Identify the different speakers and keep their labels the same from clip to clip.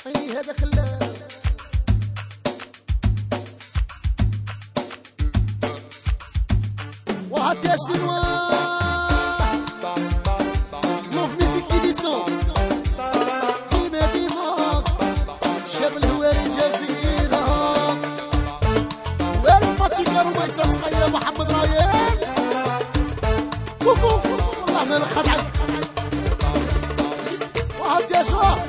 Speaker 1: هذاك ال وهات يا شنوان لوف ميزيك إديسون ديما ديما شاب الهواري جزيرة وارد باتشيكا روميسة صغيرة محمد رايان كوكو والله ما نخدعك وهات يا شباب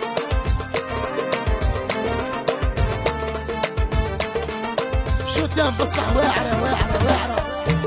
Speaker 1: شو تام بصح واعرة واعرة واعرة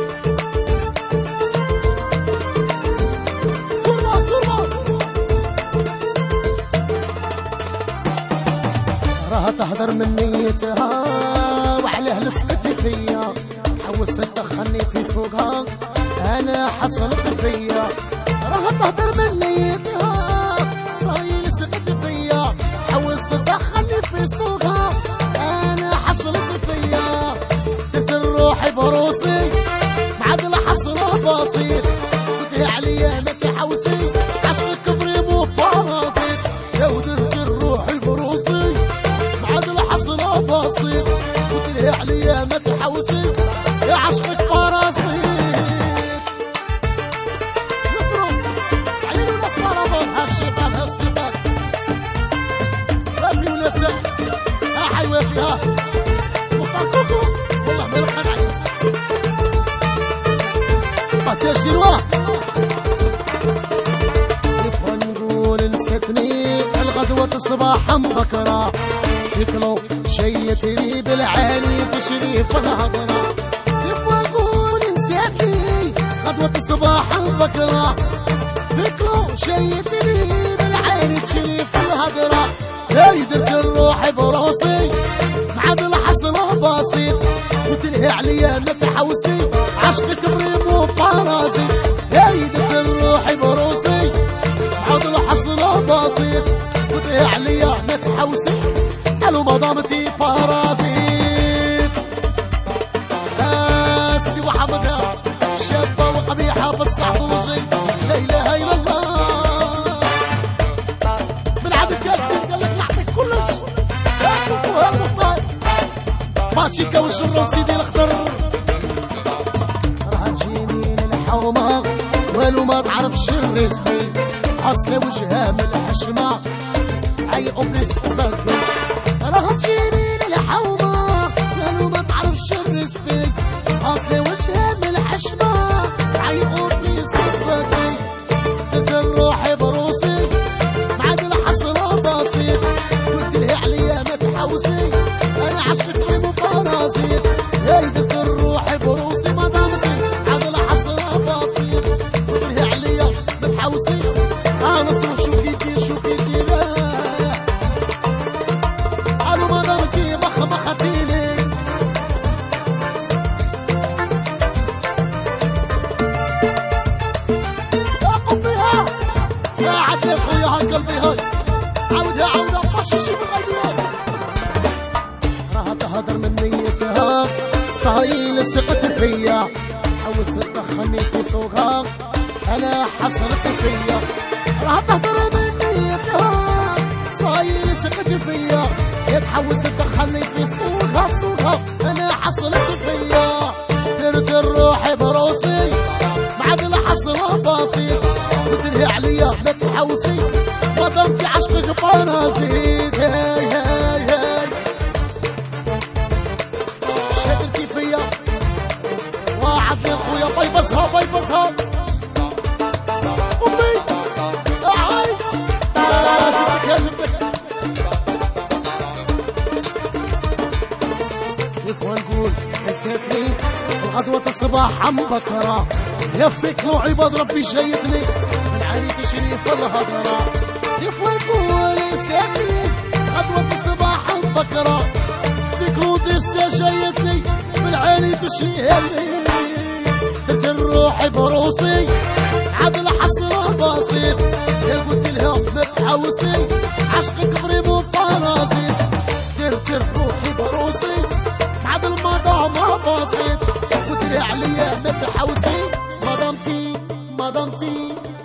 Speaker 1: راها تهدر من نيتها وعليه لصقت فيا حوست تدخلني في سوقها انا حصلت فيا راها تهدر من نيتها صاير لصقت فيا حوست تدخلني في سوقها انا حصلت فيا درت روحي بروسي معاد الحصل بسيط قلت عليا ما تحوسي عشق كفري مو باراسيت لو درت روحي بروسي بسيط قلت لي عليا ما تحوسي يا عشقك باراسيت نصروا عينوا ناس مرضان هالشيطان هالشيطان ربي ونساء ها حيوة فيها وفركوكو والله ما يرحم عليك باتاش ديروها يفهم نقول نسيتني الغدوة صباحا بكرة فيكلو شيتني بالعالي تشريف الهضرة يفوقون نسيتني غدوة صباحا بكرة فيكلو شيتني بالعالي تشريف الهضرة هاي درت الروح بروسي معاد الحصل بسيط قلت لها عليا ما تحوسي عشقك بريمو بارازيت هاي درت الروح بروسي معاد الحصل بسيط قلت لها عليا ما تحوسي قالوا مدامتي بارازيت سي وحمدها شابة وقبيحة بالصحوجي لا إله إلا الله من عبد الكاتب قال لك نعطيك كلش هاكوك وهالمختار باتشيكا والشرو سيدي الأخضر راها تجيني للحومة والو ما تعرفش الرزقي أصل وجهها من الحشمة عي أبرز صدق راها تجيني للحومة والو ما تعرفش الرزقي أصل وجهها من الحشمة عي أبرز صدق درت روحي بروسي معاد الحصل بسيط قلت لها عليا ما تحوسي أنا عشقك عيب بارازيت هاي درت روحي بروسي ما دامتي معاد الحصل بسيط قلت لها عليا ما تحوسي أنا صو شو كيدير شو كيدير قالوا ما دامتي مخمختيلي عدي خويا هالقلبي هاي عودها عودها بششي بغيرها راها تهدر من نيتها صايل سقت فيا حوس تدخلني في سوقها انا حصلت فيا راها تهدر من نيتها صايل سقت فيا تحوس تدخلني في سوقها انا حصلت فيا درت الروحي بروسي معاد الحصل بسيط قلت لها عليا ما تحوسي ما دامتي عشقك بارازيت هاي هاي هاي شادرتي فيا وعدني خويا بيبصها بيبصها امي هاي شفتك يا شفتك يفوى نقول نسيتني الغدوة الصباح عم بكرة يفك له عباد ربي شايتني من عالي تشريف الهضرة يفوى نقول نسيتني غدوة الصباح عم بكرة فيك له ديستا شايتني من عالي تشريفني درت الروح بروسي عاد الحصل بسيط قلت لها ما تحوسي عشقك بريمو بارازيت درت الروح بروسي عاد الموضوع ما بسيط قلت لها عليا ما تحوسي مدامتي